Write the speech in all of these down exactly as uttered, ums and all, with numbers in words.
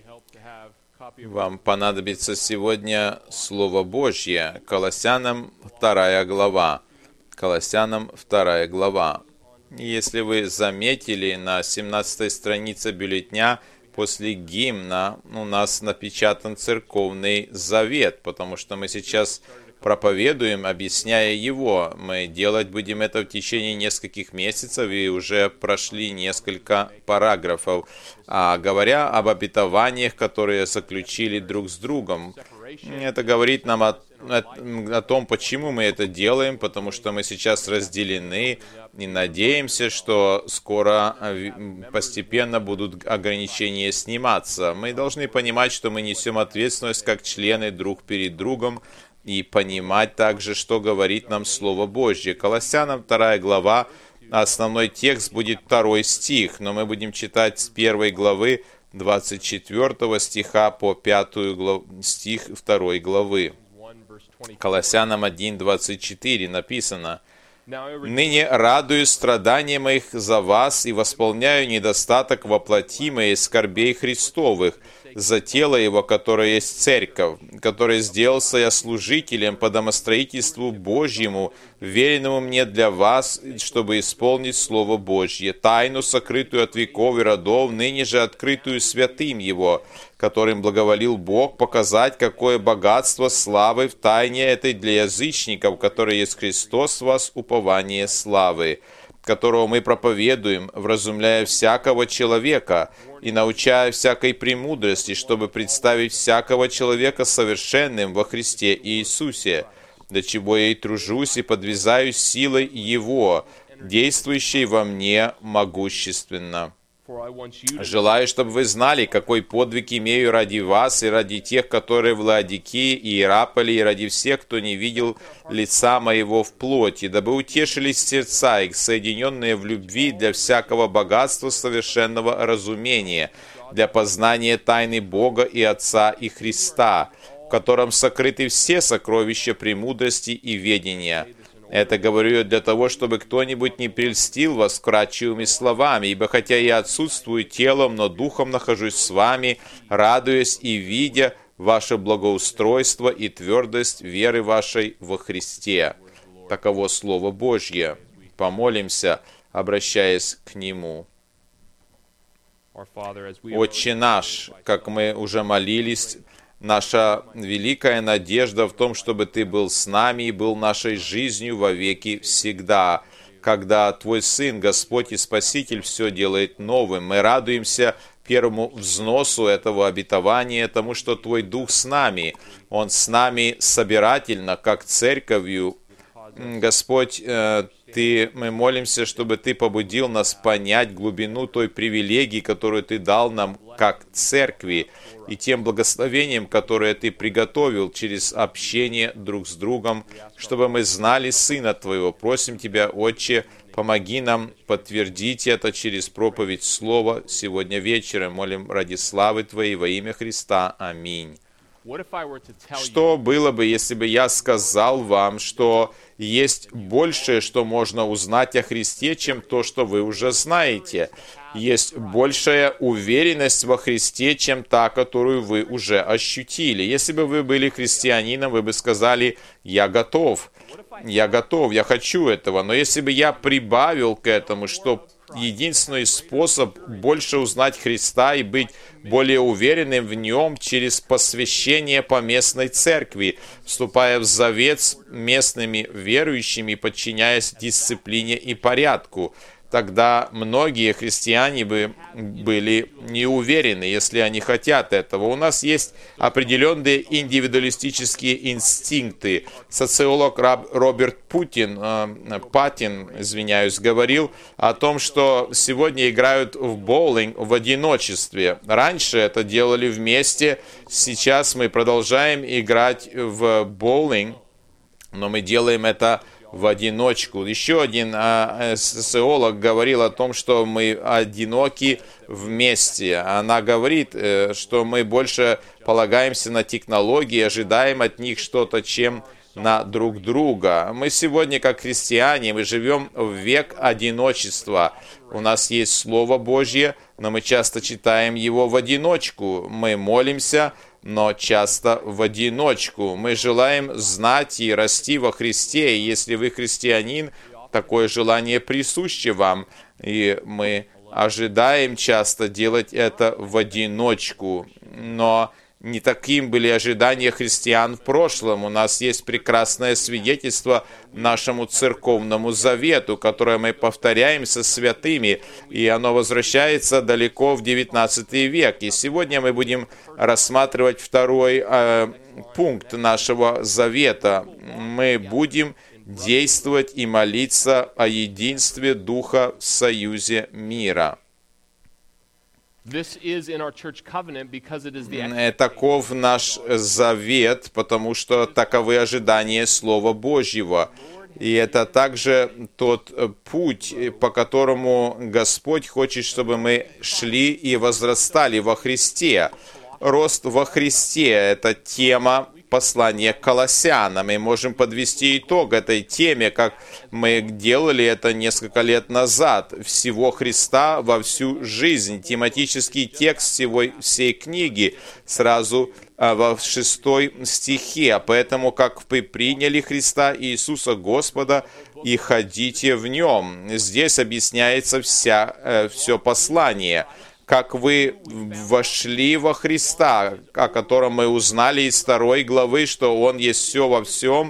Вам понадобится сегодня Слово Божье. Колоссянам вторая глава. Колоссянам вторая глава. Если вы заметили, на семнадцатой странице бюллетня после гимна у нас напечатан церковный завет, потому что мы сейчас проповедуем, объясняя его. Мы делать будем это в течение нескольких месяцев и уже прошли несколько параграфов, а, говоря об обетованиях, которые заключили друг с другом. Это говорит нам о, о, о том, почему мы это делаем, потому что мы сейчас разделены и надеемся, что скоро постепенно будут ограничения сниматься. Мы должны понимать, что мы несем ответственность как члены друг перед другом, и понимать также, что говорит нам Слово Божье. Колоссянам вторая глава, основной текст будет второй стих, но мы будем читать с первой главы двадцать четвёртого стиха по пятую главу, стих второй главы. Колоссянам один, двадцать четыре написано: «Ныне радуюсь страданиям моих за вас и восполняю недостаток воплоти моей скорбей Христовых, за тело Его, которое есть церковь, которое сделался я служителем по домостроительству Божьему, веренному мне для вас, чтобы исполнить Слово Божье, тайну, сокрытую от веков и родов, ныне же открытую святым Его, которым благоволил Бог показать, какое богатство славы в тайне этой для язычников, которое есть Христос в вас, упование славы, которого мы проповедуем, вразумляя всякого человека и научая всякой премудрости, чтобы представить всякого человека совершенным во Христе Иисусе, до чего я и тружусь и подвязаюсь силой Его, действующей во мне могущественно. Желаю, чтобы вы знали, какой подвиг имею ради вас и ради тех, которые в Лаодикии и Иераполе, и ради всех, кто не видел лица моего в плоти, дабы утешились сердца их, соединенные в любви для всякого богатства совершенного разумения, для познания тайны Бога и Отца и Христа, в котором сокрыты все сокровища премудрости и ведения. Это говорю я для того, чтобы кто-нибудь не прельстил вас вкрадчивыми словами, ибо хотя я отсутствую телом, но духом нахожусь с вами, радуясь и видя ваше благоустройство и твердость веры вашей во Христе». Таково Слово Божье. Помолимся, обращаясь к Нему. Отче наш, как мы уже молились, наша великая надежда в том, чтобы Ты был с нами и был нашей жизнью во веки всегда. Когда Твой Сын, Господь и Спаситель, все делает новым, мы радуемся первому взносу этого обетования, тому, что Твой Дух с нами. Он с нами собирательно, как церковью. Господь, Ты, мы молимся, чтобы Ты побудил нас понять глубину той привилегии, которую Ты дал нам как церкви, и тем благословением, которое Ты приготовил через общение друг с другом, чтобы мы знали Сына Твоего. Просим Тебя, Отче, помоги нам подтвердить это через проповедь Слова сегодня вечером. Молим ради славы Твоей во имя Христа. Аминь. Что было бы, если бы я сказал вам, что есть большее, что можно узнать о Христе, чем то, что вы уже знаете? Есть большая уверенность во Христе, чем та, которую вы уже ощутили. Если бы вы были христианином, вы бы сказали: «Я готов, я готов, я хочу этого». Но если бы я прибавил к этому, что единственный способ больше узнать Христа и быть более уверенным в Нем через посвящение поместной церкви, вступая в завет с местными верующими, подчиняясь дисциплине и порядку, тогда многие христиане бы были не уверены, если они хотят этого. У нас есть определенные индивидуалистические инстинкты. Социолог Роберт Путин, э, Паттин, извиняюсь, говорил о том, что сегодня играют в боулинг в одиночестве. Раньше это делали вместе, сейчас мы продолжаем играть в боулинг, но мы делаем это в одиночку. Еще один а, социолог говорил о том, что мы одиноки вместе. Она говорит, что мы больше полагаемся на технологии, ожидаем от них что-то, чем на друг друга. Мы сегодня, как христиане, мы живем в век одиночества. У нас есть Слово Божье, но мы часто читаем его в одиночку. Мы молимся, но часто в одиночку. Мы желаем знать и расти во Христе. И если вы христианин, такое желание присуще вам. И мы ожидаем часто делать это в одиночку. Но не таким были ожидания христиан в прошлом. У нас есть прекрасное свидетельство нашему церковному завету, которое мы повторяем со святыми, и оно возвращается далеко в девятнадцатый век. И сегодня мы будем рассматривать второй э, пункт нашего завета. Мы будем действовать и молиться о единстве Духа в союзе мира. Таков наш завет, потому что таковы ожидания Слова Божьего. И это также тот путь, по которому Господь хочет, чтобы мы шли и возрастали во Христе. Рост во Христе – это тема послания к Колоссянам. Мы можем подвести итог этой теме, как мы делали это несколько лет назад. Всего Христа во всю жизнь. Тематический текст всего, всей книги сразу во шестой стихе. Поэтому, как вы приняли Христа Иисуса Господа, и ходите в Нем. Здесь объясняется вся, все послание. Как вы вошли во Христа, о котором мы узнали из второй главы, что Он есть все во всем,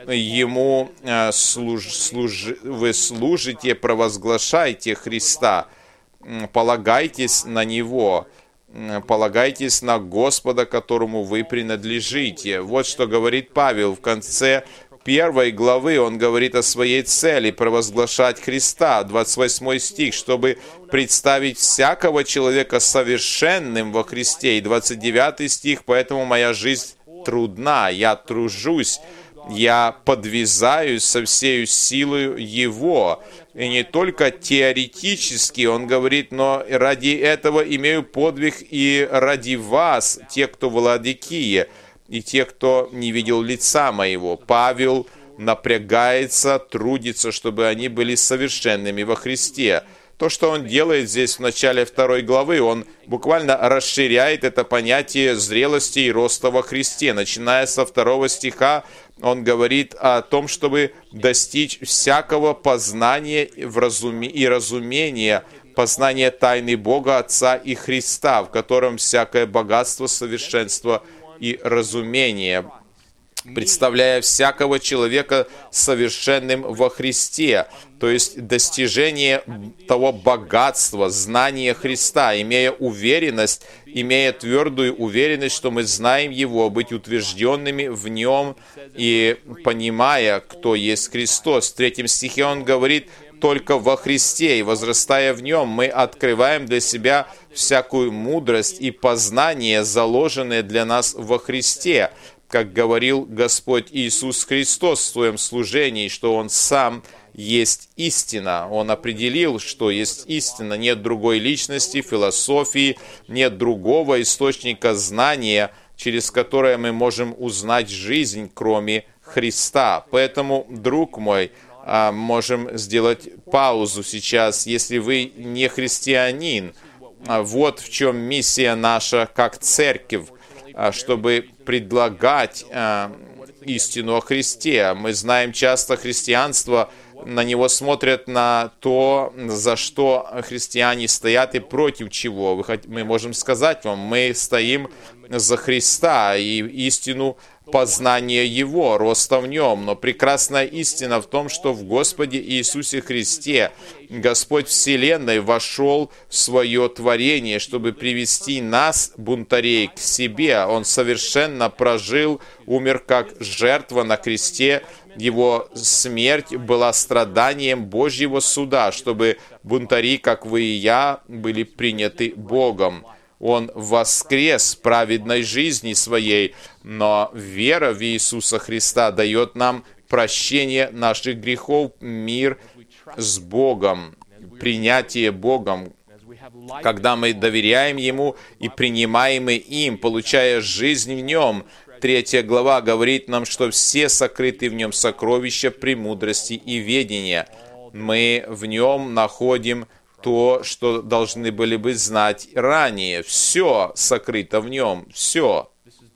Ему служ, служ, вы служите, провозглашайте Христа, полагайтесь на Него, полагайтесь на Господа, которому вы принадлежите. Вот что говорит Павел в конце первой главы. Он говорит о своей цели провозглашать Христа, двадцать восьмой стих, чтобы представить всякого человека совершенным во Христе. И двадцать девятый стих, поэтому моя жизнь трудна, я тружусь, я подвязаюсь со всею силою Его. И не только теоретически, он говорит, но ради этого имею подвиг и ради вас, те, кто в Ладикии, и те, кто не видел лица моего. Павел напрягается, трудится, чтобы они были совершенными во Христе. То, что он делает здесь в начале второй главы, он буквально расширяет это понятие зрелости и роста во Христе. Начиная со второго стиха, он говорит о том, чтобы достичь всякого познания и разумения, познания тайны Бога, Отца и Христа, в котором всякое богатство, совершенство и разумение, представляя всякого человека совершенным во Христе, то есть достижение того богатства, знания Христа, имея уверенность, имея твердую уверенность, что мы знаем Его, быть утвержденными в Нем и понимая, кто есть Христос. В третьем стихе он говорит: только во Христе и возрастая в Нем, мы открываем для себя всякую мудрость и познание, заложенные для нас во Христе, как говорил Господь Иисус Христос в Своем служении, что Он Сам есть истина. Он определил, что есть истина. Нет другой личности, философии, нет другого источника знания, через которое мы можем узнать жизнь, кроме Христа. Поэтому, друг мой, можем сделать паузу сейчас. Если вы не христианин, вот в чем миссия наша как церковь, чтобы предлагать истину о Христе. Мы знаем часто христианство, на него смотрят на то, за что христиане стоят и против чего. Мы можем сказать вам, мы стоим за Христа и истину познания Его, роста в Нем. Но прекрасная истина в том, что в Господе Иисусе Христе Господь Вселенной вошел в свое творение, чтобы привести нас, бунтарей, к себе. Он совершенно прожил, умер как жертва на кресте. Его смерть была страданием Божьего суда, чтобы бунтари, как вы и я, были приняты Богом. Он воскрес в праведной жизни своей, но вера в Иисуса Христа дает нам прощение наших грехов, мир с Богом, принятие Богом. Когда мы доверяем Ему и принимаем им, получая жизнь в Нем, третья глава говорит нам, что все сокрыты в нем сокровища премудрости и ведения. Мы в нем находим то, что должны были бы знать ранее. Все сокрыто в нем, все.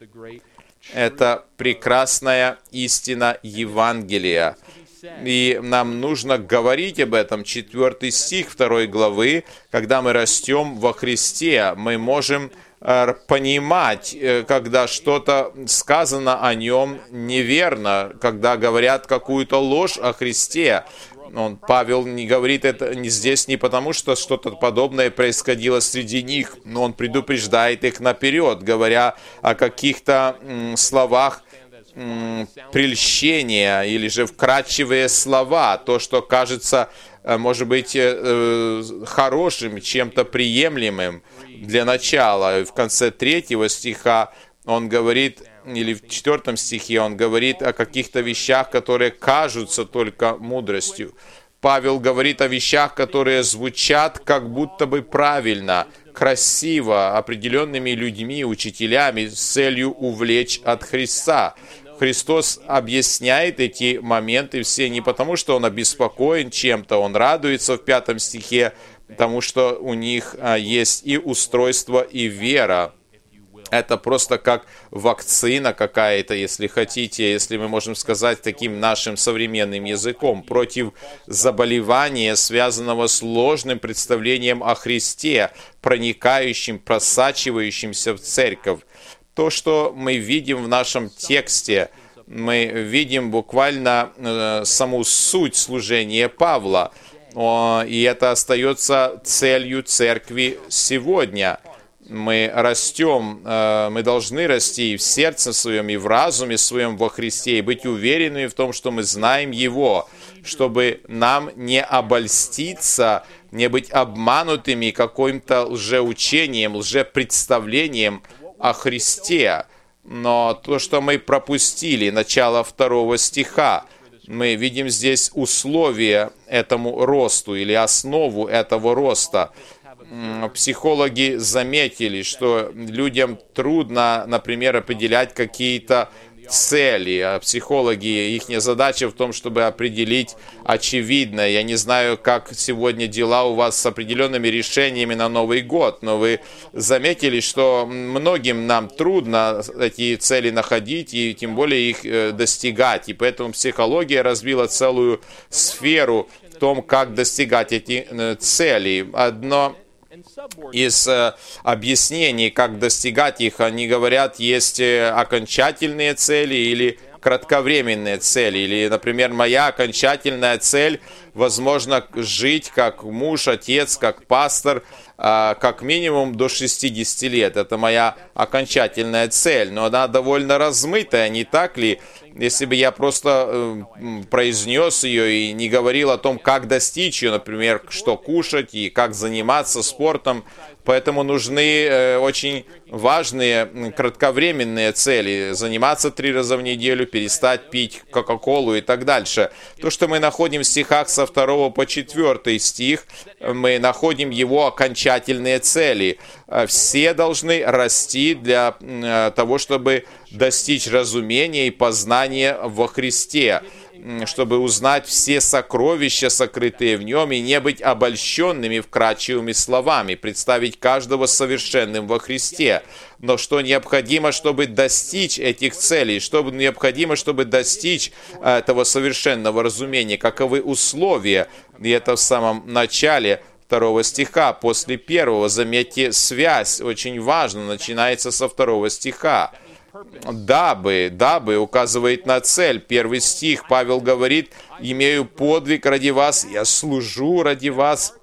Это прекрасная истина Евангелия. И нам нужно говорить об этом. Четвертый стих второй главы. Когда мы растем во Христе, мы можем понимать, когда что-то сказано о нем неверно, когда говорят какую-то ложь о Христе. Он, Павел не говорит это не здесь не потому, что что-то подобное происходило среди них, но он предупреждает их наперед, говоря о каких-то м, словах м, прельщения или же вкрадчивые слова, то, что кажется, может быть, э, хорошим, чем-то приемлемым для начала. В конце третьего стиха он говорит, или в четвертом стихе он говорит о каких-то вещах, которые кажутся только мудростью. Павел говорит о вещах, которые звучат как будто бы правильно, красиво, определенными людьми, учителями, с целью увлечь от Христа. Христос объясняет эти моменты все не потому, что Он обеспокоен чем-то, Он радуется в пятом стихе, потому что у них есть и устройство, и вера. Это просто как вакцина какая-то, если хотите, если мы можем сказать таким нашим современным языком, против заболевания, связанного с ложным представлением о Христе, проникающим, просачивающимся в церковь. То, что мы видим в нашем тексте, мы видим буквально э, саму суть служения Павла, о, и это остается целью церкви сегодня. Мы растем, мы должны расти и в сердце своем, и в разуме своем во Христе, и быть уверенными в том, что мы знаем Его, чтобы нам не обольститься, не быть обманутыми каким-то лжеучением, лжепредставлением о Христе. Но то, что мы пропустили, начало второго стиха, мы видим здесь условия этому росту или основу этого роста. Психологи заметили, что людям трудно, например, определять какие-то цели. А психологи, их задача в том, чтобы определить очевидное. Я не знаю, как сегодня дела у вас с определенными решениями на Новый год, но вы заметили, что многим нам трудно эти цели находить и тем более их достигать. И поэтому психология развила целую сферу в том, как достигать эти цели. Одно из э, объяснений, как достигать их, они говорят, есть окончательные цели или кратковременные цели. Или, например, моя окончательная цель, возможно, жить как муж, отец, как пастор, э, как минимум до шестидесяти лет. Это моя окончательная цель, но она довольно размытая, не так ли? Если бы я просто э, произнес ее и не говорил о том, как достичь ее, например, что кушать и как заниматься спортом, поэтому нужны э, очень важные кратковременные цели. Заниматься три раза в неделю, перестать пить кока-колу и так дальше. То, что мы находим в стихах со второго по четвертый стих, мы находим его окончательные цели. Все должны расти для э, того, чтобы достичь разумения и познания во Христе, чтобы узнать все сокровища, сокрытые в нем, и не быть обольщенными вкрадчивыми словами, представить каждого совершенным во Христе. Но что необходимо, чтобы достичь этих целей, что необходимо, чтобы достичь этого совершенного разумения, каковы условия, и это в самом начале второго стиха, после первого. Заметьте, связь очень важна, начинается со второго стиха. Дабы, дабы указывает на цель. Первый стих, Павел говорит, имею подвиг ради вас, я служу ради вас,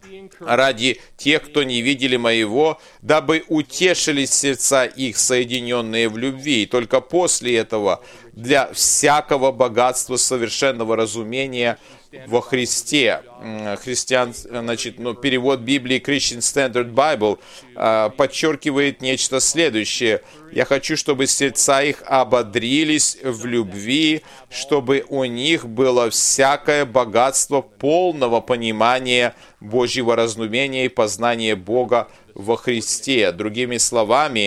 ради тех, кто не видели моего, дабы утешились сердца их, соединенные в любви. И только после этого для всякого богатства совершенного разумения во Христе. Христиан, значит, ну, перевод Библии Christian Standard Bible э, подчеркивает нечто следующее. Я хочу, чтобы сердца их ободрились в любви, чтобы у них было всякое богатство полного понимания Божьего разумения и познания Бога во Христе. Другими словами,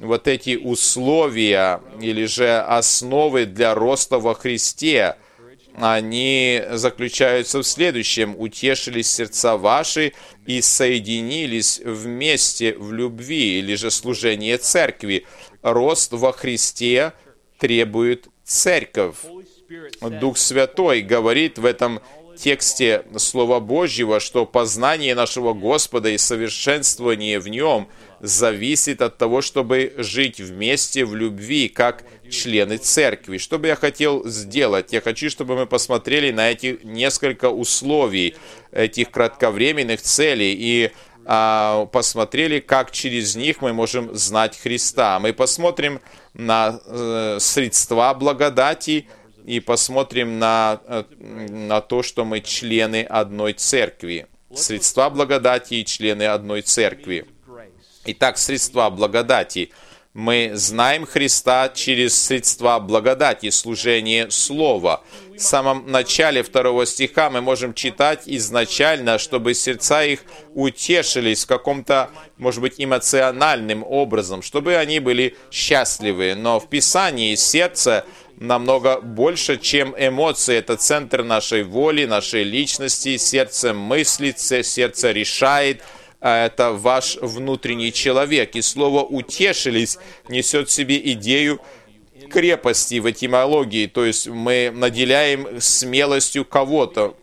вот эти условия или же основы для роста во Христе, они заключаются в следующем: утешились сердца ваши и соединились вместе в любви, или же служение церкви. Рост во Христе требует церковь. Дух Святой говорит в этом тексте Слова Божьего, что познание нашего Господа и совершенствование в Нем зависит от того, чтобы жить вместе в любви, как члены церкви. Что бы я хотел сделать? Я хочу, чтобы мы посмотрели на эти несколько условий, этих кратковременных целей, и а, посмотрели, как через них мы можем знать Христа. Мы посмотрим на э, средства благодати, и посмотрим на, на то, что мы члены одной церкви. Средства благодати и члены одной церкви. Итак, средства благодати. Мы знаем Христа через средства благодати, служение Слова. В самом начале второго стиха мы можем читать изначально, чтобы сердца их утешились в каком-то, может быть, эмоциональным образом, чтобы они были счастливы. Но в Писании сердце намного больше, чем эмоции. Это центр нашей воли, нашей личности. Сердце мыслит, сердце решает. Это ваш внутренний человек. И слово «утешились» несет в себе идею крепости в этимологии. То есть мы наделяем смелостью кого-то.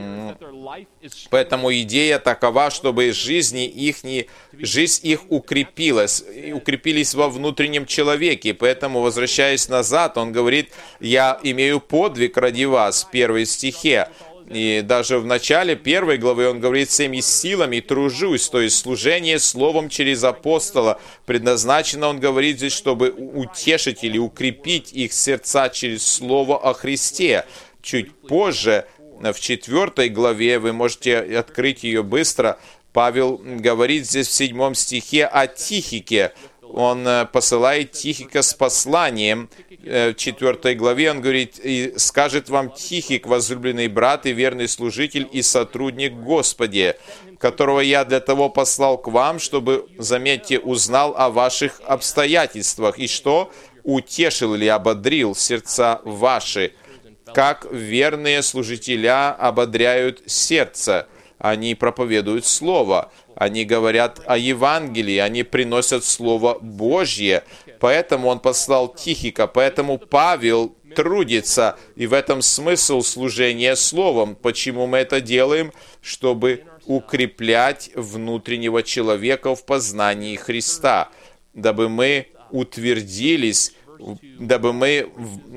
Поэтому идея такова, чтобы жизни их, жизнь их укрепилась, укрепились во внутреннем человеке. Поэтому, возвращаясь назад, он говорит: «Я имею подвиг ради вас», в первой стихе. И даже в начале первой главы он говорит: «Всеми силами тружусь», то есть служение словом через апостола. Предназначено, он говорит здесь, чтобы утешить или укрепить их сердца через слово о Христе. Чуть позже, в четвертой главе, вы можете открыть ее быстро, Павел говорит здесь в седьмом стихе о Тихике. Он посылает Тихика с посланием. В четвертой главе он говорит: «И скажет вам Тихик, возлюбленный брат и верный служитель и сотрудник Господе, которого я для того послал к вам, чтобы, заметьте, узнал о ваших обстоятельствах, и что? Утешил или ободрил сердца ваши». Как верные служителя ободряют сердце. Они проповедуют Слово, они говорят о Евангелии, они приносят Слово Божье. Поэтому он послал Тихика, поэтому Павел трудится, и в этом смысл служения Словом. Почему мы это делаем? Чтобы укреплять внутреннего человека в познании Христа, дабы мы утвердились, дабы мы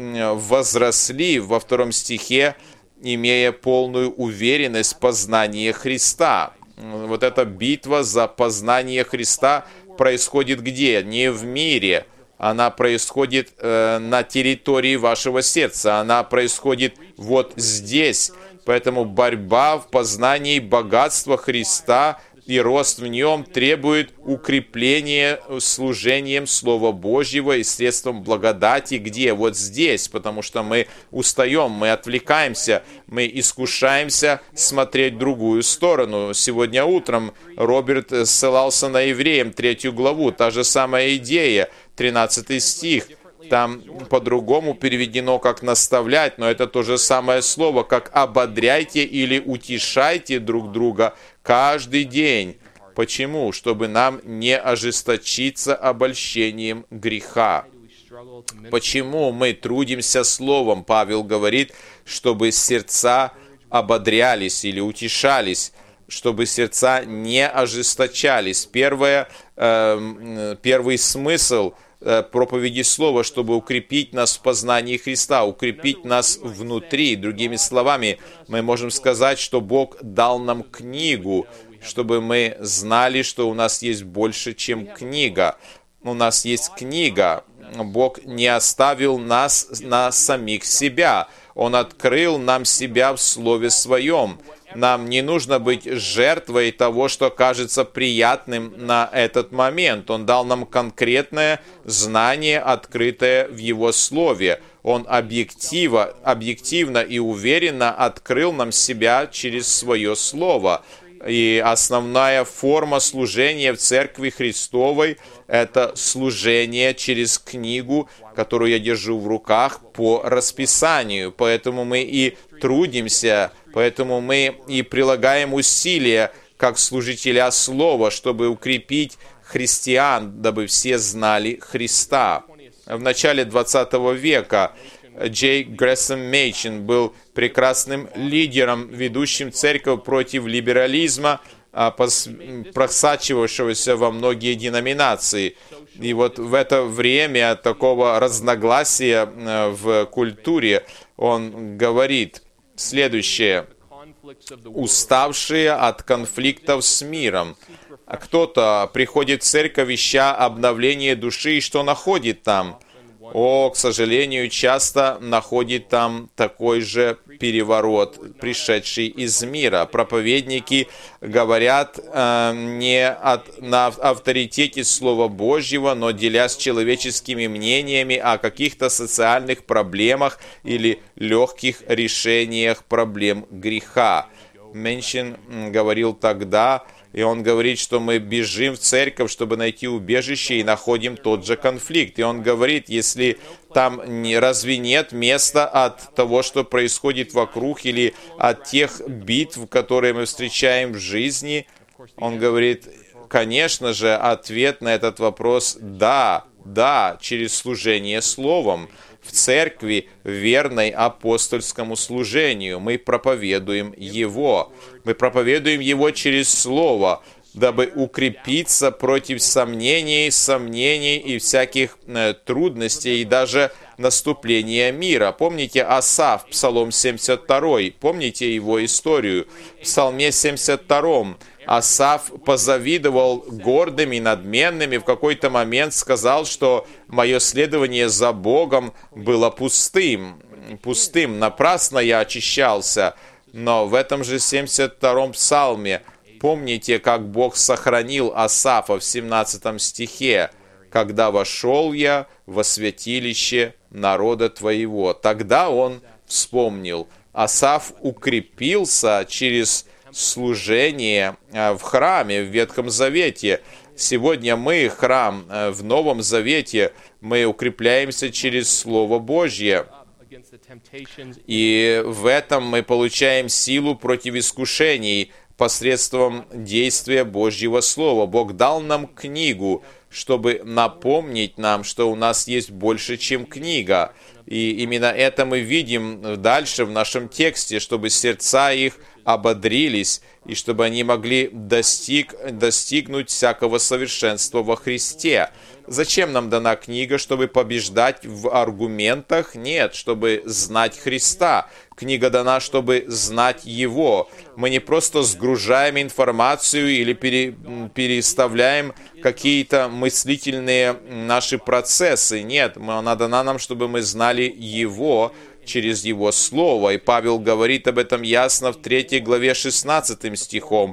возросли, во втором стихе, имея полную уверенность в познании Христа. Вот эта битва за познание Христа происходит где? Не в мире. Она происходит э, на территории вашего сердца. Она происходит вот здесь. Поэтому борьба в познании богатства Христа и рост в нем требует укрепления служением Слова Божьего и средством благодати. Где? Вот здесь, потому что мы устаем, мы отвлекаемся, мы искушаемся смотреть в другую сторону. Сегодня утром Роберт ссылался на Евреям, третью главу, та же самая идея, тринадцатый стих. Там по-другому переведено как «наставлять», но это то же самое слово, как «ободряйте» или «утешайте друг друга каждый день». Почему? Чтобы нам не ожесточиться обольщением греха. Почему мы трудимся словом? Павел говорит, чтобы сердца ободрялись или утешались, чтобы сердца не ожесточались. Первое, э, первый смысл проповеди Слова, чтобы укрепить нас в познании Христа, укрепить нас внутри. Другими словами, мы можем сказать, что Бог дал нам книгу, чтобы мы знали, что у нас есть больше, чем книга. У нас есть книга. Бог не оставил нас на самих себя. Он открыл нам себя в Слове Своем. Нам не нужно быть жертвой того, что кажется приятным на этот момент. Он дал нам конкретное знание, открытое в Его Слове. Он объективно, объективно и уверенно открыл нам себя через Свое Слово. И основная форма служения в Церкви Христовой – это служение через книгу, которую я держу в руках по расписанию. Поэтому мы и трудимся, поэтому мы и прилагаем усилия, как служителя Слова, чтобы укрепить христиан, дабы все знали Христа. В начале двадцатого века Джей Грэсом Мейчин был прекрасным лидером, ведущим церковь против либерализма, просачивавшегося во многие деноминации. И вот в это время такого разногласия в культуре он говорит следующее: уставшие от конфликтов с миром. Кто-то приходит в церковь, ища обновление души, и что находит там? О, к сожалению, часто находит там такой же переворот, пришедший из мира. Проповедники говорят э, не от, на авторитете Слова Божьего, но делясь человеческими мнениями о каких-то социальных проблемах или легких решениях проблем греха. Мейчин говорил тогда, и он говорит, что мы бежим в церковь, чтобы найти убежище, и находим тот же конфликт. И он говорит, если там не, разве нет места от того, что происходит вокруг, или от тех битв, которые мы встречаем в жизни, он говорит, конечно же, ответ на этот вопрос – да, да, через служение Словом. В церкви, верной апостольскому служению, мы проповедуем Его. Мы проповедуем Его через Слово, дабы укрепиться против сомнений, сомнений и всяких э, трудностей, и даже наступления мира. Помните Асаф, Псалом семьдесят два, помните его историю? В Псалме семьдесят два Асаф позавидовал гордым и надменным, и в какой-то момент сказал, что мое следование за Богом было пустым, пустым, напрасно я очищался. Но в этом же семьдесят втором псалме помните, как Бог сохранил Асафа в семнадцатом стихе: «Когда вошел я во святилище народа твоего». Тогда он вспомнил. Асаф укрепился через служение в храме, в Ветхом Завете. Сегодня мы, храм в Новом Завете, мы укрепляемся через Слово Божье. И в этом мы получаем силу против искушений посредством действия Божьего Слова. Бог дал нам книгу, чтобы напомнить нам, что у нас есть больше, чем книга. И именно это мы видим дальше в нашем тексте, чтобы сердца их ободрились, и чтобы они могли достиг, достигнуть всякого совершенства во Христе. Зачем нам дана книга? Чтобы побеждать в аргументах? Нет, чтобы знать Христа. Книга дана, чтобы знать Его. Мы не просто сгружаем информацию или пере, переставляем какие-то мыслительные наши процессы. Нет, она дана нам, чтобы мы знали Его через Его Слово. И Павел говорит об этом ясно в третьей главе шестнадцатым стихом.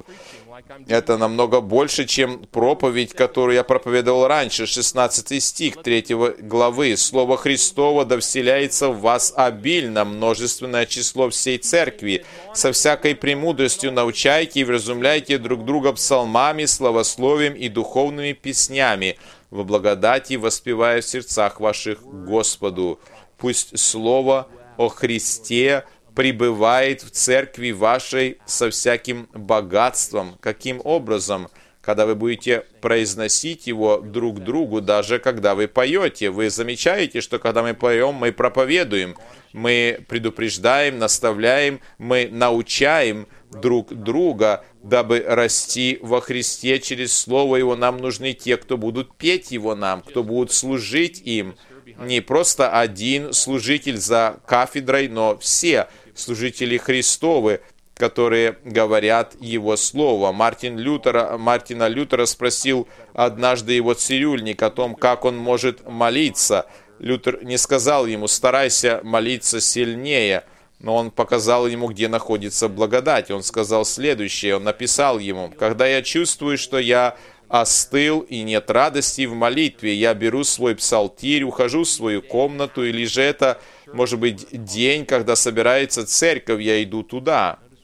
Это намного больше, чем проповедь, которую я проповедовал раньше. шестнадцатый стих третьей главы. «Слово Христово да вселяется в вас обильно, множественное число всей церкви. Со всякой премудростью научайте и вразумляйте друг друга псалмами, славословием и духовными песнями, во благодати воспевая в сердцах ваших Господу. Пусть Слово о Христе пребывает в церкви вашей со всяким богатством». Каким образом? Когда вы будете произносить его друг другу, даже когда вы поете. Вы замечаете, что когда мы поем, мы проповедуем, мы предупреждаем, наставляем, мы научаем друг друга, дабы расти во Христе через Слово Его. Нам нужны те, кто будут петь Его нам, кто будут служить им. Не просто один служитель за кафедрой, но все служители Христовы, которые говорят Его Слово. Мартин Лютера, Мартина Лютера спросил однажды его цирюльник о том, как он может молиться. Лютер не сказал ему: «Старайся молиться сильнее», но он показал ему, где находится благодать. Он сказал следующее, он написал ему: «Когда я чувствую, что я остыл и нет радости в молитве, я беру свой псалтирь, ухожу в свою комнату, или же это, может быть, день, когда собирается церковь, я иду туда».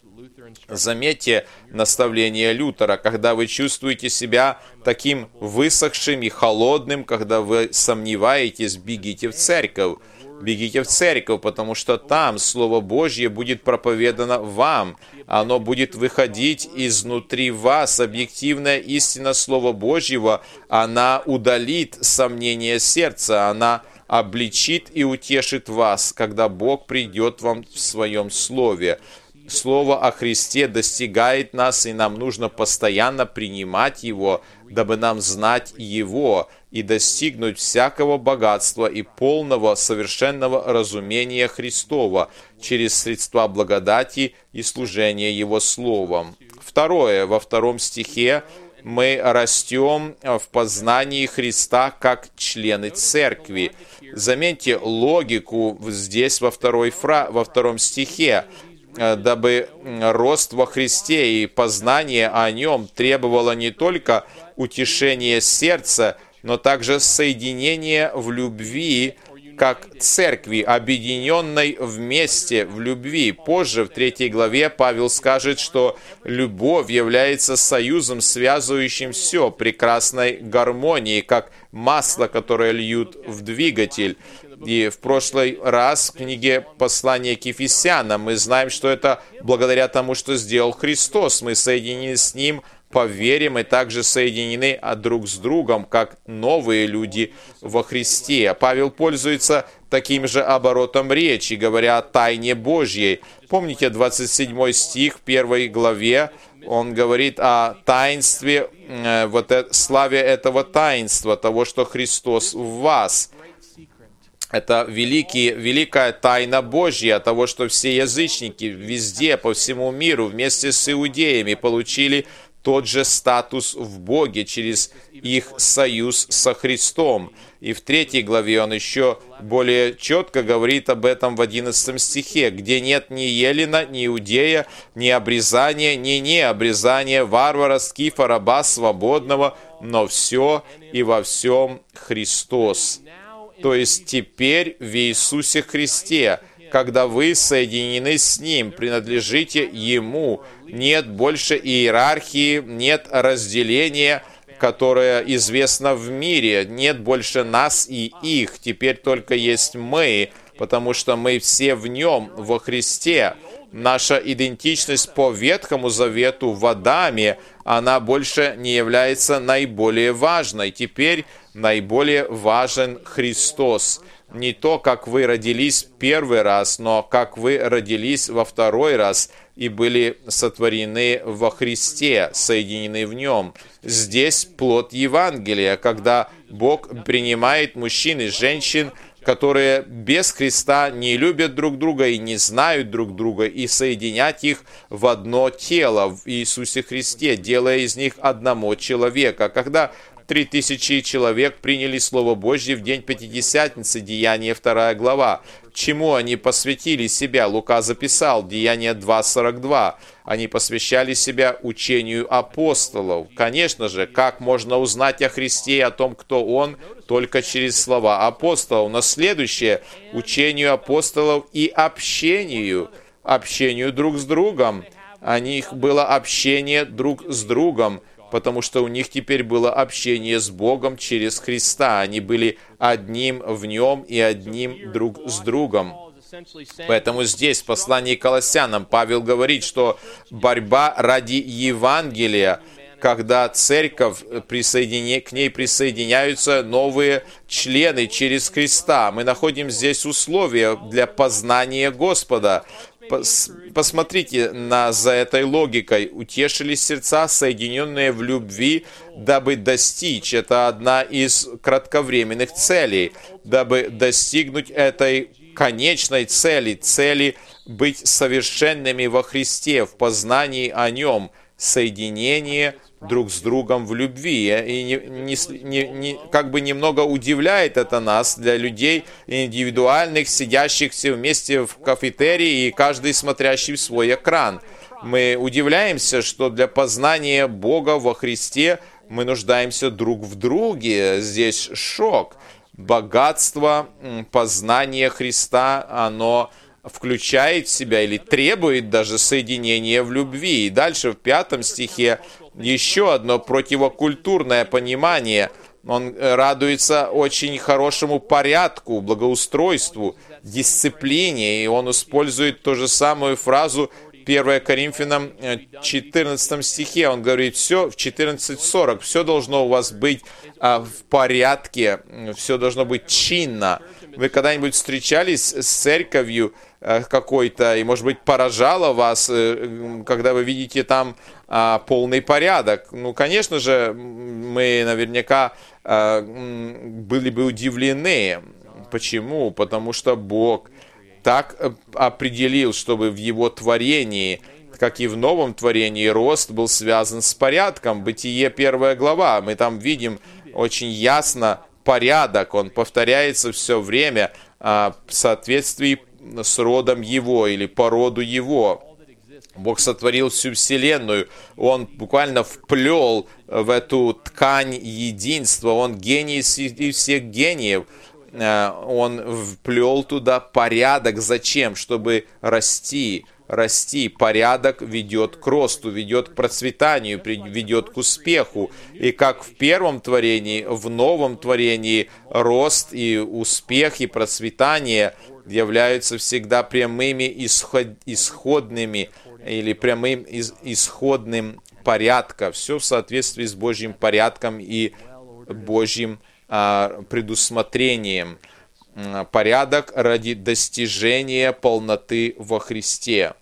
Заметьте наставление Лютера, когда вы чувствуете себя таким высохшим и холодным, когда вы сомневаетесь, бегите в церковь. Бегите в церковь, потому что там Слово Божье будет проповедано вам. Оно будет выходить изнутри вас. Объективная истина Слова Божьего, она удалит сомнения сердца, она обличит и утешит вас, когда Бог придет вам в Своем Слове. Слово о Христе достигает нас, и нам нужно постоянно принимать Его, дабы нам знать Его и достигнуть всякого богатства и полного совершенного разумения Христова через средства благодати и служения Его Словом. Второе, во втором стихе мы растем в познании Христа как члены церкви. Заметьте логику здесь во, второй фра... во втором стихе. Дабы рост во Христе и познание о Нем требовало не только утешения сердца, но также соединение в любви, как церкви, объединенной вместе в любви. Позже, в третьей главе, Павел скажет, что любовь является союзом, связывающим все, прекрасной гармонией, как масло, которое льют в двигатель. И в прошлый раз в книге «Послание к Ефесянам» мы знаем, что это благодаря тому, что сделал Христос. Мы соединены с Ним по вере, мы также соединены друг с другом, как новые люди во Христе. Павел пользуется таким же оборотом речи, говоря о тайне Божьей. Помните двадцать седьмой стих в первой главе? Он говорит о таинстве, вот это, славе этого таинства, того, что Христос в вас. Это великий, великая тайна Божья, того, что все язычники везде, по всему миру, вместе с иудеями получили тот же статус в Боге через их союз со Христом. И в третьей главе он еще более четко говорит об этом в одиннадцатом стихе, где нет ни елена, ни иудея, ни обрезания, ни необрезания, варвара, скифа, раба, свободного, но все и во всем Христос. То есть теперь в Иисусе Христе, когда вы соединены с Ним, принадлежите Ему, нет больше иерархии, нет разделения, которое известно в мире, нет больше нас и их, теперь только есть мы, потому что мы все в Нем, во Христе. Наша идентичность по Ветхому Завету в Адаме, она больше не является наиболее важной. Теперь наиболее важен Христос. Не то, как вы родились первый раз, но как вы родились во второй раз и были сотворены во Христе, соединены в Нем. Здесь плод Евангелия, когда Бог принимает мужчин и женщин, которые без Христа не любят друг друга и не знают друг друга, и соединять их в одно тело в Иисусе Христе, делая из них одного человека. Когда Три тысячи человек приняли Слово Божье в день Пятидесятницы, Деяния вторая глава. Чему они посвятили себя? Лука записал, Деяния два сорок два. Они посвящали себя учению апостолов. Конечно же, как можно узнать о Христе и о том, кто Он, только через слова апостолов. Но следующее, учению апостолов и общению, общению друг с другом. У них было общение друг с другом, потому что у них теперь было общение с Богом через Христа. Они были одним в Нем и одним друг с другом. Поэтому здесь, в послании к Колоссянам, Павел говорит, что борьба ради Евангелия, когда церковь, присоединя... к ней присоединяются новые члены через Христа. Мы находим здесь условия для познания Господа. Посмотрите на, за этой логикой. Утешились сердца, соединенные в любви, дабы достичь. Это одна из кратковременных целей. Дабы достигнуть этой конечной цели, цели быть совершенными во Христе, в познании о Нем, соединение друг с другом в любви. И не, не, не, как бы немного удивляет это нас, для людей индивидуальных, сидящих все вместе в кафетерии и каждый смотрящий в свой экран. Мы удивляемся, что для познания Бога во Христе мы нуждаемся друг в друге. Здесь шок. Богатство познания Христа, оно включает в себя или требует даже соединения в любви. И дальше в пятом стихе еще одно противокультурное понимание. Он радуется очень хорошему порядку, благоустройству, дисциплине, и он использует ту же самую фразу первое Коринфянам четырнадцатом стихе. Он говорит, все в четырнадцать сорок, все должно у вас быть а, в порядке, все должно быть чинно. Вы когда-нибудь встречались с церковью а, какой-то, и, может быть, поражало вас, когда вы видите там а, полный порядок? Ну, конечно же, мы наверняка а, были бы удивлены. Почему? Потому что Бог так определил, чтобы в Его творении, как и в новом творении, рост был связан с порядком. Бытие, первая глава. Мы там видим очень ясно порядок. Он повторяется все время а, в соответствии с родом Его или по роду Его. Бог сотворил всю Вселенную. Он буквально вплел в эту ткань единства. Он гений из всех гениев. Он вплел туда порядок. Зачем? Чтобы расти. Расти. Порядок ведет к росту, ведет к процветанию, ведет к успеху. И как в первом творении, в новом творении рост и успех и процветание являются всегда прямыми исход, исходными или прямым из, исходным порядка. Все в соответствии с Божьим порядком и Божьим предусмотрением. Порядок ради достижения полноты во Христе.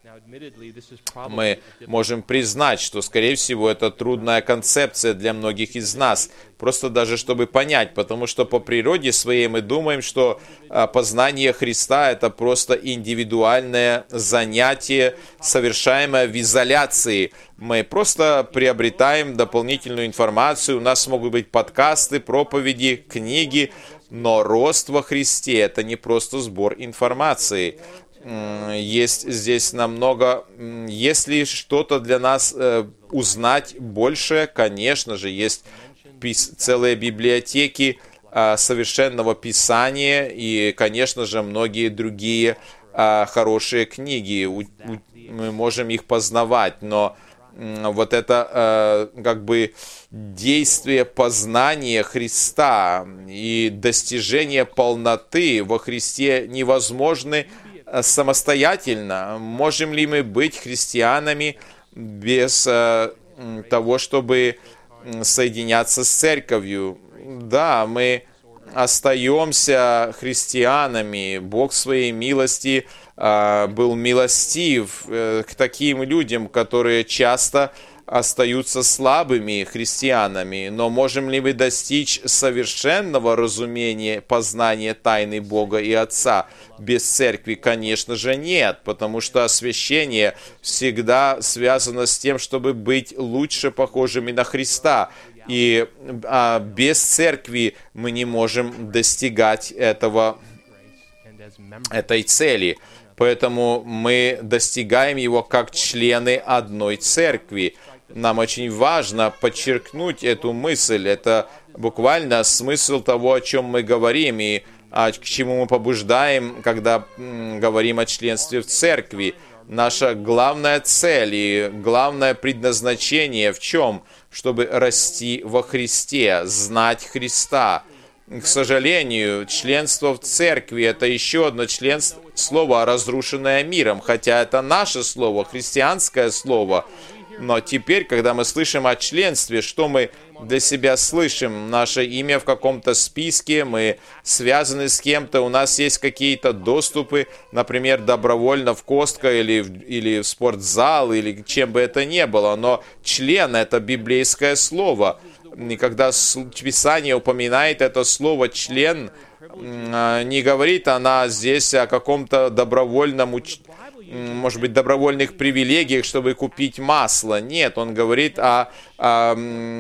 Мы можем признать, что, скорее всего, это трудная концепция для многих из нас, просто даже чтобы понять, потому что по природе своей мы думаем, что познание Христа – это просто индивидуальное занятие, совершаемое в изоляции. Мы просто приобретаем дополнительную информацию, у нас могут быть подкасты, проповеди, книги, но рост во Христе – это не просто сбор информации. Есть здесь намного, если что-то для нас э, узнать больше, конечно же, есть пис- целые библиотеки э, совершенного Писания и, конечно же, многие другие э, хорошие книги. У, у, мы можем их познавать, но э, вот это э, как бы действие познания Христа и достижение полноты во Христе невозможны самостоятельно. Можем ли мы быть христианами без э, того, чтобы соединяться с церковью? Да, мы остаемся христианами. Бог в своей милости э, был милостив э, к таким людям, которые часто остаются слабыми христианами, но можем ли мы достичь совершенного разумения, познания тайны Бога и Отца без церкви? Конечно же нет, потому что освящение всегда связано с тем, чтобы быть лучше похожими на Христа. И а, без церкви мы не можем достигать этого, этой цели. Поэтому мы достигаем его как члены одной церкви. Нам очень важно подчеркнуть эту мысль. Это буквально смысл того, о чем мы говорим, и к чему мы побуждаем, когда говорим о членстве в церкви. Наша главная цель и главное предназначение в чем? Чтобы расти во Христе, знать Христа. К сожалению, членство в церкви – это еще одно членство, слово, разрушенное миром, хотя это наше слово, христианское слово. Но теперь, когда мы слышим о членстве, что мы для себя слышим? Наше имя в каком-то списке, мы связаны с кем-то, у нас есть какие-то доступы, например, добровольно в Костко или, или в спортзал, или чем бы это ни было. Но член – это библейское слово. И когда Писание упоминает это слово «член», не говорит она здесь о каком-то добровольном участии, может быть, добровольных привилегиях, чтобы купить масло. Нет, он говорит о, о,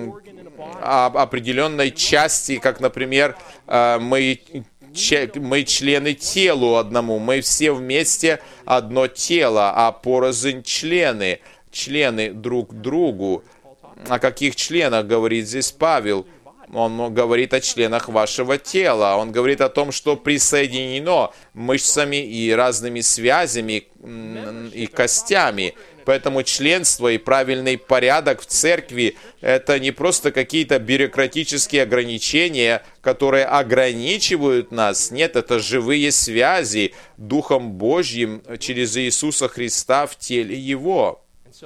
о определенной части, как, например, мы, мы члены телу одному, мы все вместе одно тело, а порознь члены, члены друг другу. О каких членах говорит здесь Павел? Он говорит о членах вашего тела. Он говорит о том, что присоединено мышцами и разными связями и костями. Поэтому членство и правильный порядок в церкви – это не просто какие-то бюрократические ограничения, которые ограничивают нас. Нет, это живые связи Духом Божьим через Иисуса Христа в теле Его.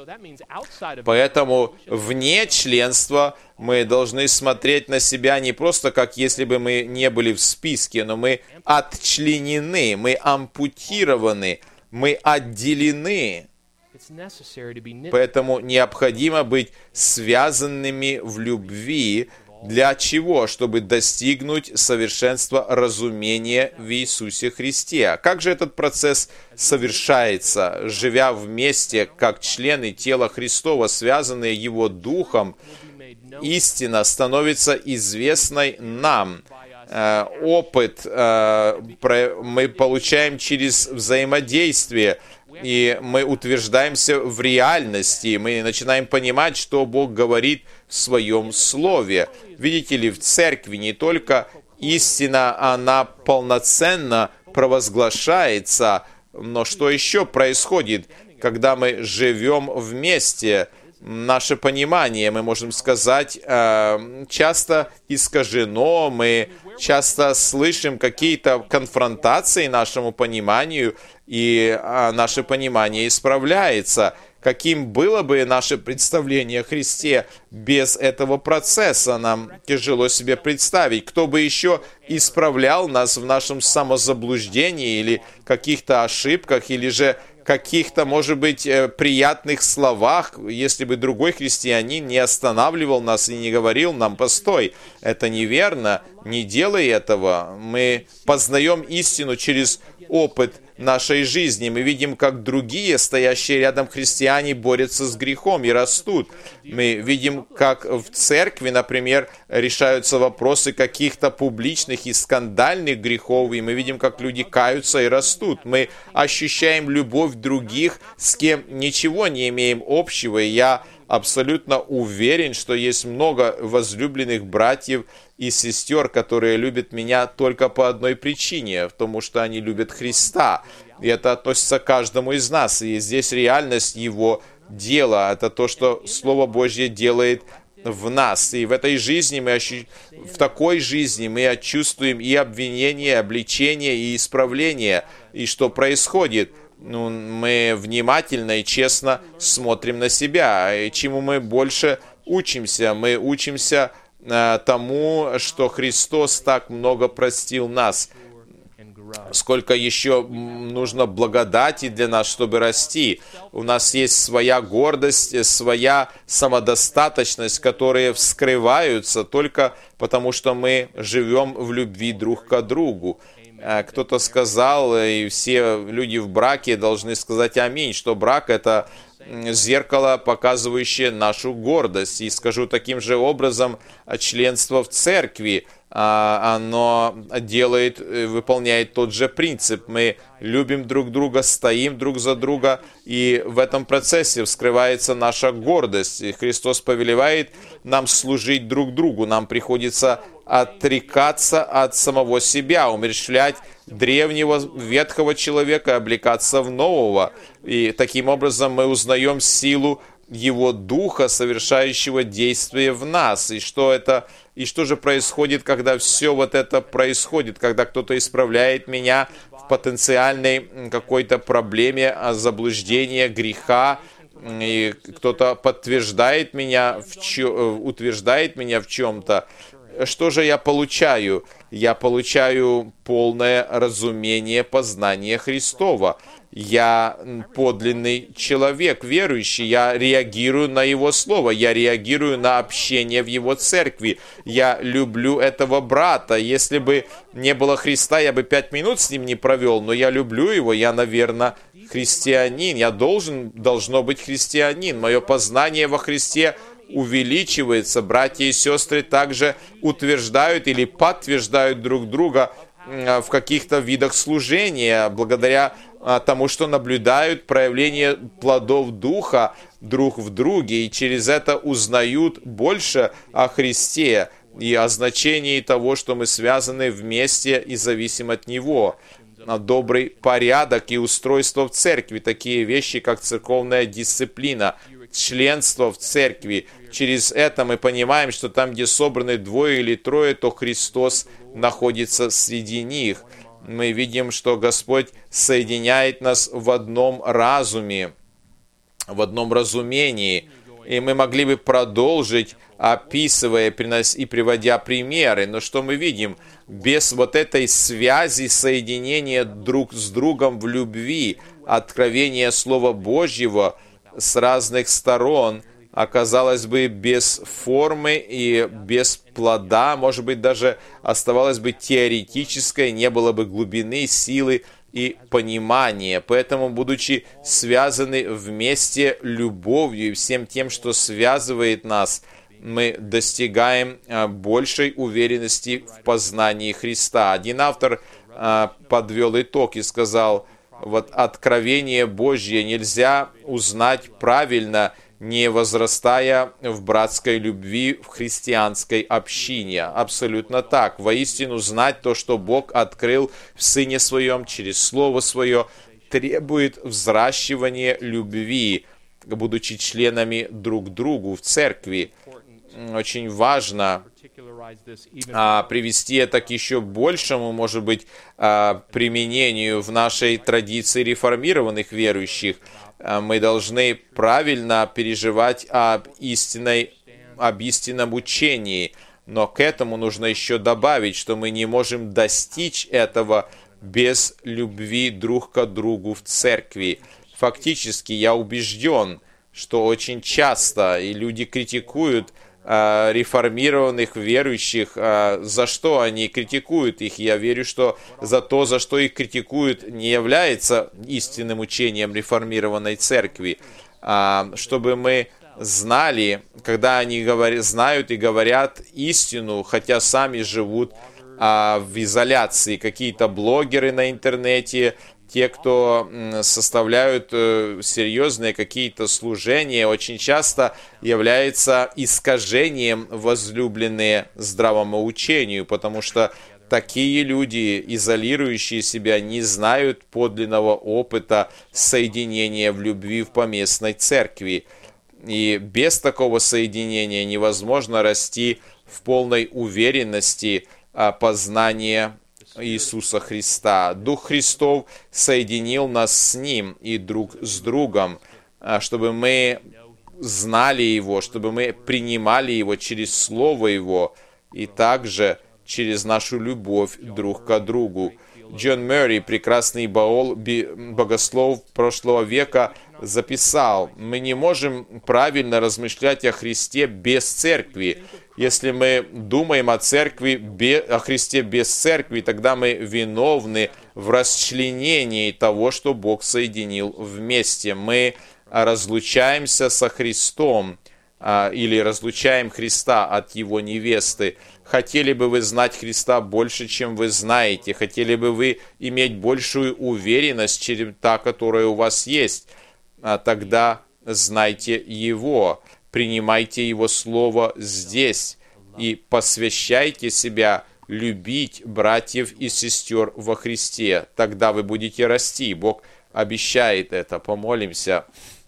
Поэтому вне членства мы должны смотреть на себя не просто как если бы мы не были в списке, но мы отчленены, мы ампутированы, мы отделены. Поэтому необходимо быть связанными в любви. Для чего? Чтобы достигнуть совершенства разумения в Иисусе Христе. Как же этот процесс совершается? Живя вместе, как члены тела Христова, связанные Его Духом, истина становится известной нам. Опыт мы получаем через взаимодействие, и мы утверждаемся в реальности, мы начинаем понимать, что Бог говорит в Своем Слове. Видите ли, в церкви не только истина, она полноценно провозглашается, но что еще происходит, когда мы живем вместе? Наше понимание, мы можем сказать, часто искажено, мы часто слышим какие-то конфронтации нашему пониманию, и наше понимание исправляется. Каким было бы наше представление о Христе без этого процесса, нам тяжело себе представить. Кто бы еще исправлял нас в нашем самозаблуждении или каких-то ошибках, или же каких-то, может быть, приятных словах, если бы другой христианин не останавливал нас и не говорил нам: «Постой, это неверно, не делай этого». Мы познаем истину через опыт нашей жизни. Мы видим, как другие, стоящие рядом христиане, борются с грехом и растут. Мы видим, как в церкви, например, решаются вопросы каких-то публичных и скандальных грехов, и мы видим, как люди каются и растут. Мы ощущаем любовь других, с кем ничего не имеем общего, и я абсолютно уверен, что есть много возлюбленных братьев и сестер, которые любят меня только по одной причине, потому что они любят Христа. И это относится к каждому из нас. И здесь реальность Его дела. Это то, что Слово Божье делает в нас. И в этой жизни, мы ощу... в такой жизни мы чувствуем и обвинение, и обличение, и исправление. И что происходит? Ну, мы внимательно и честно смотрим на себя. И чему мы больше учимся? Мы учимся э, тому, что Христос так много простил нас. Сколько еще нужно благодати для нас, чтобы расти. У нас есть своя гордость, своя самодостаточность, которые вскрываются только потому, что мы живем в любви друг к другу. Кто-то сказал, и все люди в браке должны сказать аминь, что брак – это зеркало, показывающее нашу гордость. И скажу таким же образом, членство в церкви, оно делает, выполняет тот же принцип. Мы любим друг друга, стоим друг за друга, и в этом процессе вскрывается наша гордость. И Христос повелевает нам служить друг другу. Нам приходится отрекаться от самого себя, умерщвлять древнего ветхого человека и облекаться в нового. И таким образом мы узнаем силу Его Духа, совершающего действие в нас. И что это, и что же происходит, когда все вот это происходит, когда кто-то исправляет меня в потенциальной какой-то проблеме, заблуждения, греха, и кто-то подтверждает меня, в чё, утверждает меня в чем-то. Что же я получаю? Я получаю полное разумение познания Христова. Я подлинный человек, верующий. Я реагирую на Его Слово. Я реагирую на общение в Его церкви. Я люблю этого брата. Если бы не было Христа, я бы пять минут с ним не провел. Но я люблю его. Я, наверное, христианин. Я должен, должно быть христианин. Мое познание во Христе увеличивается. Братья и сестры также утверждают или подтверждают друг друга в каких-то видах служения, благодаря тому, что наблюдают проявление плодов Духа друг в друге, и через это узнают больше о Христе. и о значении того, что мы связаны вместе и зависим от Него. Добрый порядок и устройство в церкви, такие вещи, как церковная дисциплина, членство в церкви. Через это мы понимаем, что там, где собраны двое или трое, то Христос находится среди них. Мы видим, что Господь соединяет нас в одном разуме, в одном разумении. И мы могли бы продолжить, описывая и приводя примеры. Но что мы видим? Без вот этой связи, соединения друг с другом в любви, откровения Слова Божьего с разных сторон, оказалось бы без формы и без плода, может быть, даже оставалось бы теоретическое, не было бы глубины, силы и понимания. Поэтому, будучи связаны вместе любовью и всем тем, что связывает нас, мы достигаем большей уверенности в познании Христа. Один автор подвел итог и сказал: вот откровение Божье нельзя узнать правильно, не возрастая в братской любви в христианской общине. Абсолютно так. Воистину знать то, что Бог открыл в Сыне Своем через Слово Свое, требует взращивания любви, будучи членами друг другу в церкви. Очень важно а, привести это к еще большему, может быть, а, применению в нашей традиции реформированных верующих. А, мы должны правильно переживать об истинной, об истинном учении, но к этому нужно еще добавить, что мы не можем достичь этого без любви друг к другу в церкви. Фактически я убежден, что очень часто и люди критикуют реформированных верующих, за что они критикуют их. Я верю, что за то, за что их критикуют, не является истинным учением реформированной церкви. Чтобы мы знали, когда они говорят, знают и говорят истину, хотя сами живут в изоляции, какие-то блогеры на интернете, те, кто составляют серьезные какие-то служения, очень часто являются искажением возлюбленные здравому учению, потому что такие люди, изолирующие себя, не знают подлинного опыта соединения в любви в поместной церкви. И без такого соединения невозможно расти в полной уверенности познания Иисуса Христа. Дух Христов соединил нас с Ним и друг с другом, чтобы мы знали Его, чтобы мы принимали Его через Слово Его и также через нашу любовь друг к другу. Джон Мюррей, прекрасный богослов прошлого века, записал: мы не можем правильно размышлять о Христе без церкви. Если мы думаем о церкви, о Христе без церкви, тогда мы виновны в расчленении того, что Бог соединил вместе. Мы разлучаемся со Христом или разлучаем Христа от Его невесты. Хотели бы вы знать Христа больше, чем вы знаете? Хотели бы вы иметь большую уверенность, чем та, которая у вас есть? Тогда знайте Его, принимайте Его Слово здесь и посвящайте себя любить братьев и сестер во Христе. Тогда вы будете расти. Бог обещает это. Помолимся.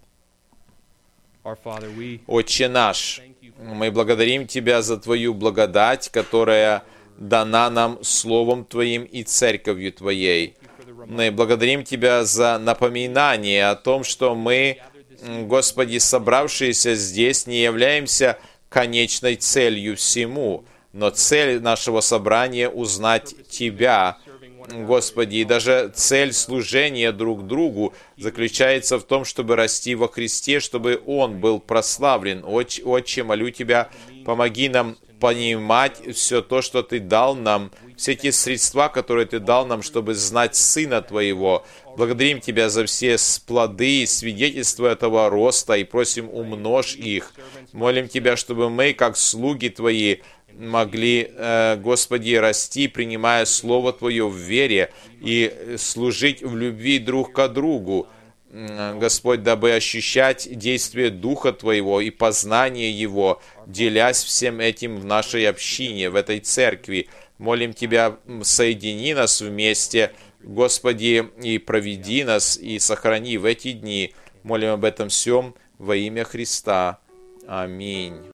Отче наш, мы благодарим Тебя за Твою благодать, которая дана нам Словом Твоим и Церковью Твоей. Мы благодарим Тебя за напоминание о том, что мы, Господи, собравшиеся здесь, не являемся конечной целью всему, но цель нашего собрания — узнать Тебя, Господи, и даже цель служения друг другу заключается в том, чтобы расти во Христе, чтобы Он был прославлен. Отче, Отче, молю Тебя, помоги нам понимать все то, что Ты дал нам, все те средства, которые Ты дал нам, чтобы знать Сына Твоего. Благодарим Тебя за все плоды и свидетельства этого роста и просим, умножь их. Молим Тебя, чтобы мы, как слуги Твои, могли, Господи, расти, принимая Слово Твое в вере и служить в любви друг к другу. Господь, дабы ощущать действие Духа Твоего и познание Его, делясь всем этим в нашей общине, в этой церкви. Молим Тебя, соедини нас вместе, Господи, и проведи нас, и сохрани в эти дни. Молим об этом всем во имя Христа. Аминь.